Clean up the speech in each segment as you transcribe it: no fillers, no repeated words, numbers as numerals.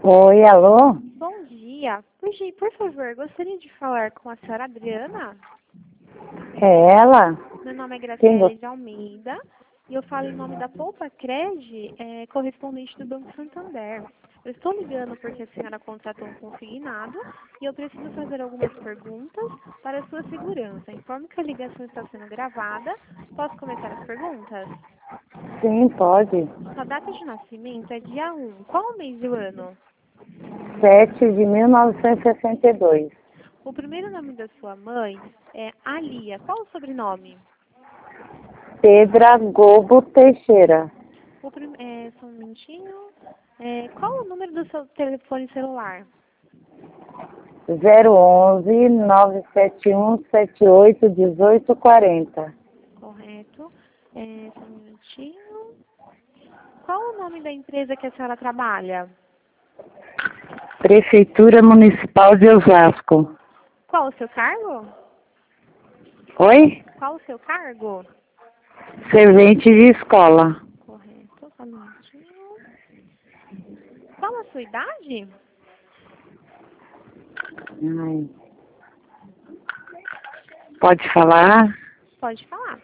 Oi, alô? Bom dia. Por favor, gostaria de falar com a senhora Adriana. É ela? Meu nome é Quem Graciela de Almeida e eu falo em nome da Poupa Cred, correspondente do Banco Santander. Eu estou ligando porque a senhora contratou um consignado e eu preciso fazer algumas perguntas para a sua segurança. Informo que a ligação está sendo gravada. Posso começar as perguntas? Sim, pode. Sua data de nascimento é dia 1. Qual o mês e o ano? 7 de 1962. O primeiro nome da sua mãe é Alia. Qual o sobrenome? Pedra Gobo Teixeira. Só um minutinho. Qual o número do seu telefone celular? 011-971-78-1840. Correto. Só um minutinho. Qual o nome da empresa que a senhora trabalha? Prefeitura Municipal de Osasco. Qual o seu cargo? Oi? Qual o seu cargo? Servente de escola. Correto. Só um minutinho. Qual a sua idade? Ai. Pode falar? Pode falar.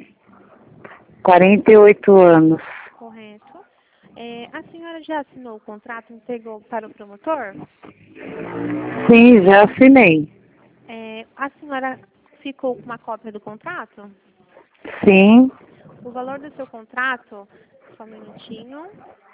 48 anos. Correto. A senhora já assinou o contrato e entregou para o promotor? Sim, já assinei. A senhora ficou com uma cópia do contrato? Sim. O valor do seu contrato, só um minutinho.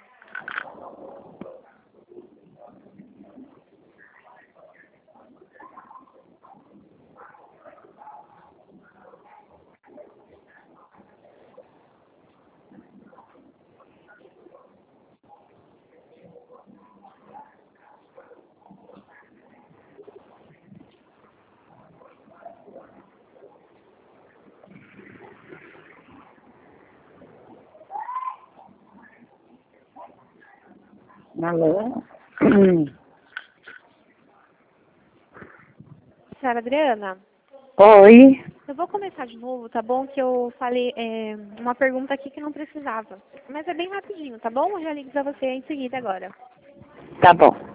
Alô? Senhora Adriana, Oi? eu vou começar de novo, tá bom? Que eu falei uma pergunta aqui que não precisava. Mas é bem rapidinho, tá bom? Eu já ligo pra você em seguida agora. Tá bom.